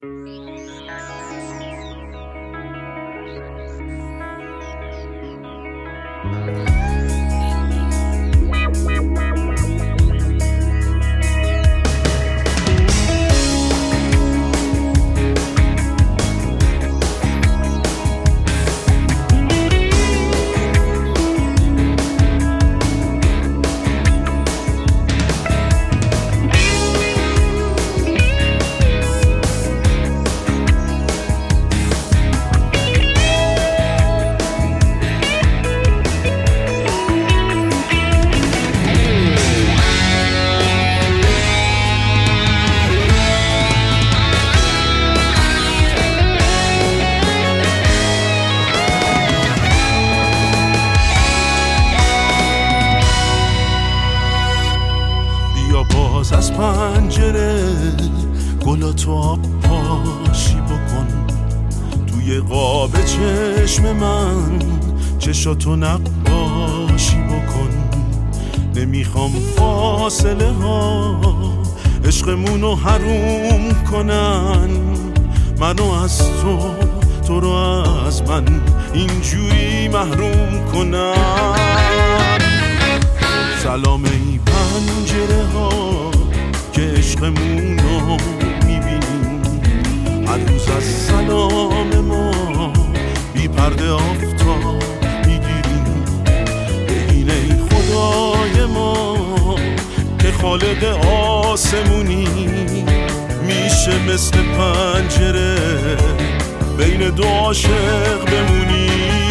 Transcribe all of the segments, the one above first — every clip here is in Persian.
از پنجره گلاتو آب پاشی بکن، توی قاب چشم من چشاتو نقاشی بکن. نمیخوام فاصله ها عشقمونو حروم کنن، منو از تو رو از من اینجوری محروم کنن. سلام ای پنجره ها که عشقمونو میبینیم، هر روز از سلام ما بی پرده آفتاب میگیریم. ببین ای خدای ما که خالق آسمونی، میشه مثل پنجره بین دو عاشق بمونی.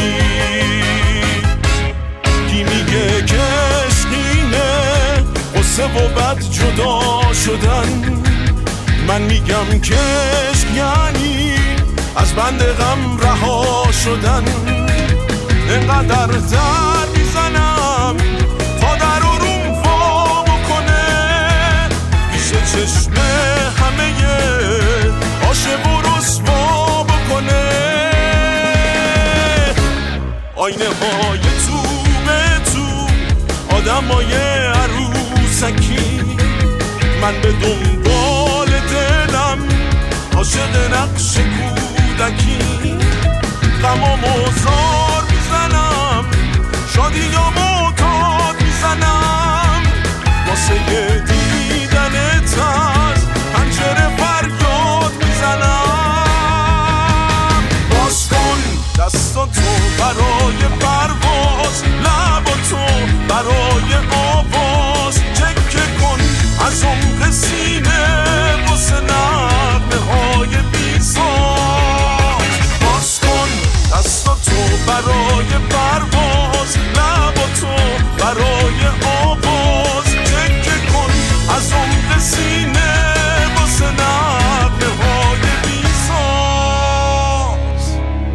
کی میگه که قصه و بد جدا شدن، من میگم که عشق یعنی از بند غم رها شدن. اینقدر در میزنم تا در روم وا بکنه، پیش چشم همه عاشق و رسوا بکنه. آینه های تو به تو آدمای عروسکی، من به دنبال دلم عاشق نقش کودکی. غمامو زار میزنم، شادیامو داد میزنم، واسه دیدنت از پنجره فریاد میزنم. باز کن دستاتو برای پرواز، لباتو برای آواز، چکه کن از عمق سینه واسه نغمه های بی‌ساز. باز کن دستاتو برای پرواز، لباتو برای آواز، چکه کن از عمق سینه واسه نغمه های بی‌ساز.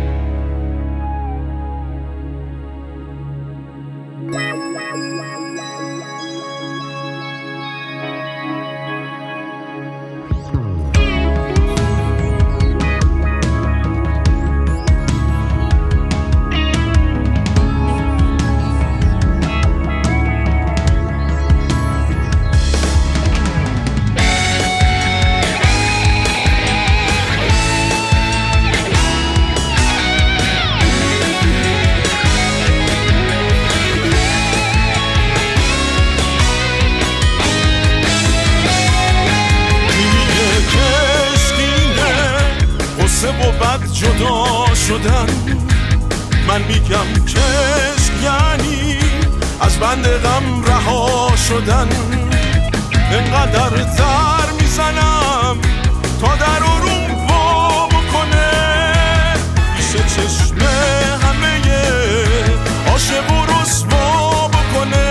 جدا شدن، من میگم که عشق یعنی از بند غم رها شدن. اینقدر در میزنم تا در روم وا بکنه، پیش چشم همه عاشق و رسوا بکنه.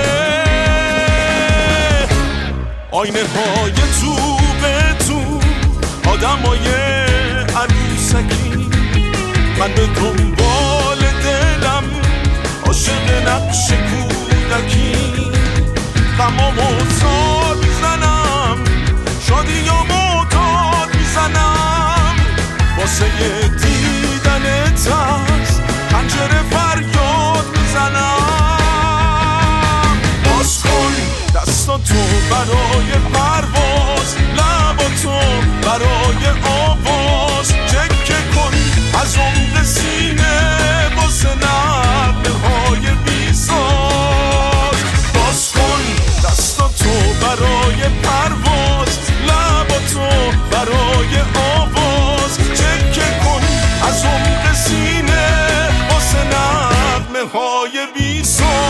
آینه های تو به تو آدمای عروسکی، من به دنبال دلم عاشق نقش کودکی. غمامو زار میزنم، شادیامو داد میزنم، واسه دیدنت از پنجره فریاد میزنم. باز کن دستاتو برای پرواز، لباتو برای آواز، بی سو